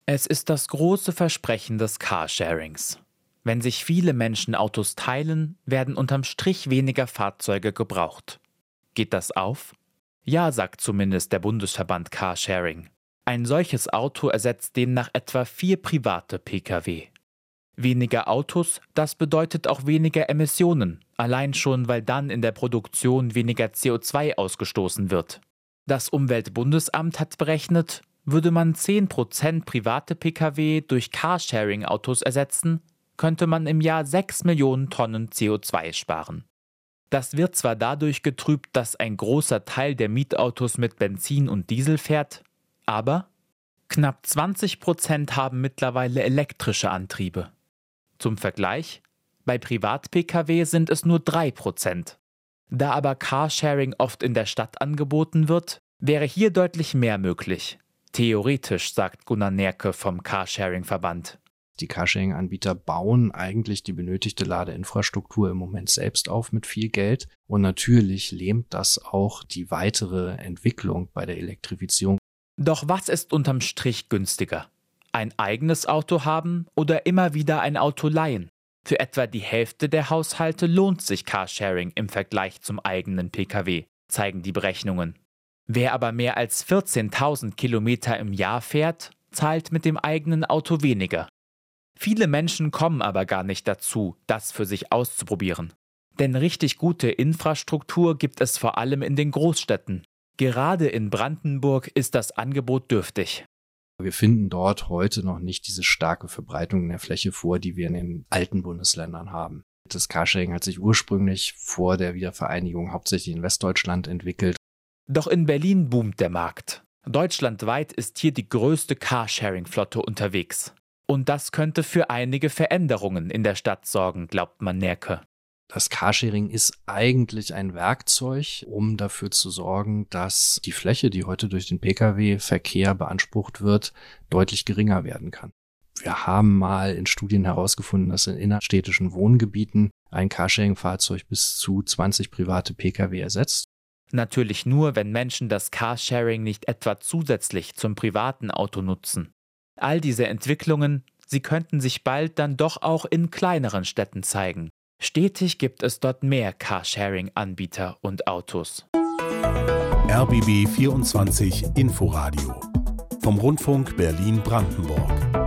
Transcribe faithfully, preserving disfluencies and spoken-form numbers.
Es ist das große Versprechen des Carsharings. Wenn sich viele Menschen Autos teilen, werden unterm Strich weniger Fahrzeuge gebraucht. Geht das auf? Ja, sagt zumindest der Bundesverband Carsharing. Ein solches Auto ersetzt demnach etwa vier private Pkw. Weniger Autos, das bedeutet auch weniger Emissionen, allein schon, weil dann in der Produktion weniger C O zwei ausgestoßen wird. Das Umweltbundesamt hat berechnet, würde man zehn Prozent private Pkw durch Carsharing-Autos ersetzen, könnte man im Jahr sechs Millionen Tonnen C O zwei sparen. Das wird zwar dadurch getrübt, dass ein großer Teil der Mietautos mit Benzin und Diesel fährt, aber knapp zwanzig Prozent haben mittlerweile elektrische Antriebe. Zum Vergleich, bei Privat-Pkw sind es nur drei Prozent. Da aber Carsharing oft in der Stadt angeboten wird, wäre hier deutlich mehr möglich. Theoretisch, sagt Gunnar Nerke vom Carsharing-Verband. Die Carsharing-Anbieter bauen eigentlich die benötigte Ladeinfrastruktur im Moment selbst auf mit viel Geld. Und natürlich lähmt das auch die weitere Entwicklung bei der Elektrifizierung. Doch was ist unterm Strich günstiger? Ein eigenes Auto haben oder immer wieder ein Auto leihen? Für etwa die Hälfte der Haushalte lohnt sich Carsharing im Vergleich zum eigenen Pkw, zeigen die Berechnungen. Wer aber mehr als vierzehntausend Kilometer im Jahr fährt, zahlt mit dem eigenen Auto weniger. Viele Menschen kommen aber gar nicht dazu, das für sich auszuprobieren. Denn richtig gute Infrastruktur gibt es vor allem in den Großstädten. Gerade in Brandenburg ist das Angebot dürftig. Wir finden dort heute noch nicht diese starke Verbreitung in der Fläche vor, die wir in den alten Bundesländern haben. Das Carsharing hat sich ursprünglich vor der Wiedervereinigung hauptsächlich in Westdeutschland entwickelt. Doch in Berlin boomt der Markt. Deutschlandweit ist hier die größte Carsharing-Flotte unterwegs. Und das könnte für einige Veränderungen in der Stadt sorgen, glaubt man Nerke. Das Carsharing ist eigentlich ein Werkzeug, um dafür zu sorgen, dass die Fläche, die heute durch den Pkw-Verkehr beansprucht wird, deutlich geringer werden kann. Wir haben mal in Studien herausgefunden, dass in innerstädtischen Wohngebieten ein Carsharing-Fahrzeug bis zu zwanzig private Pkw ersetzt. Natürlich nur, wenn Menschen das Carsharing nicht etwa zusätzlich zum privaten Auto nutzen. All diese Entwicklungen, sie könnten sich bald dann doch auch in kleineren Städten zeigen. Stetig gibt es dort mehr Carsharing-Anbieter und Autos. R B B vierundzwanzig Inforadio vom Rundfunk Berlin-Brandenburg.